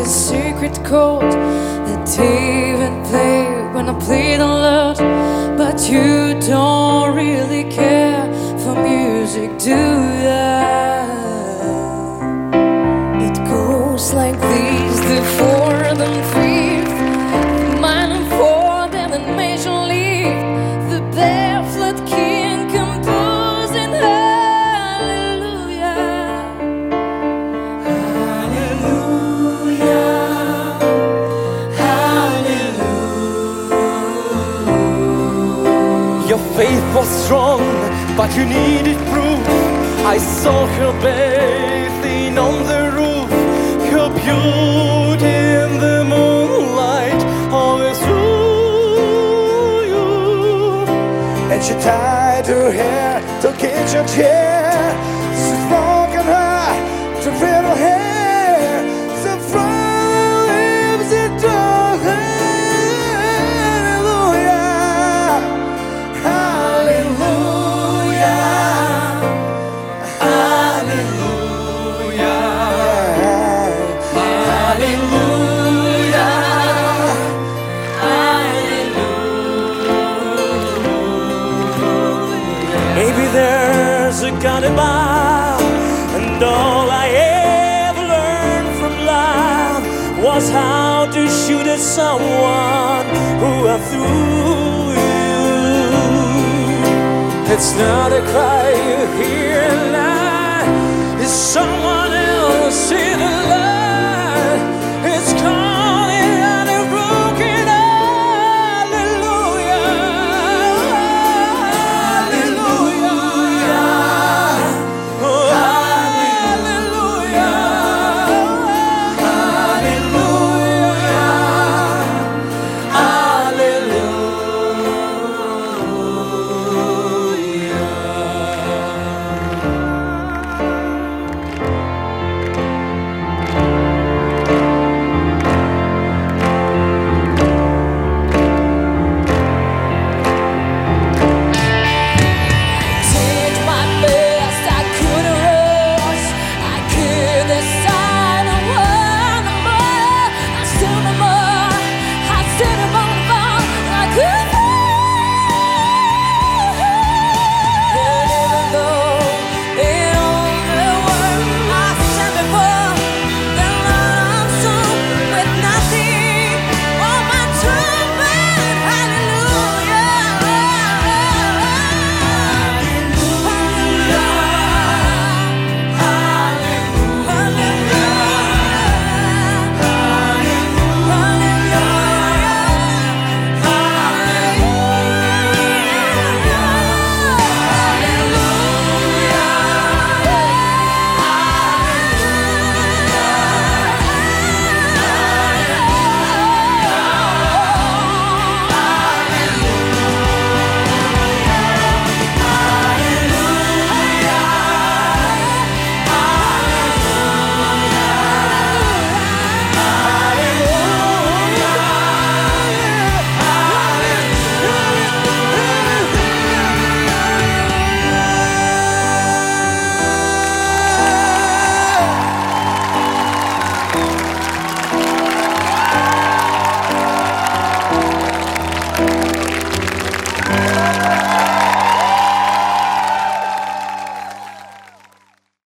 the secret chord that David played when I played alone. But you don't really care for music, do ya? It goes like this: the fourth and fifth, the minor and fourth and the major lead, the barefoot king composing hallelujah, hallelujah, hallelujah. Your faith was strong, but you needed proof. I saw her bathing on the roof, her beauty in the moonlight, always through you. And she tied her hair to kitchen chair. She's walking her to little hair. So from lips it told her, hallelujah, hallelujah, Hallelujah, hallelujah. Maybe there's a God above, and all I ever learned from love was how to shoot at someone who went through you. It's not a cry you hear now, it's someone else.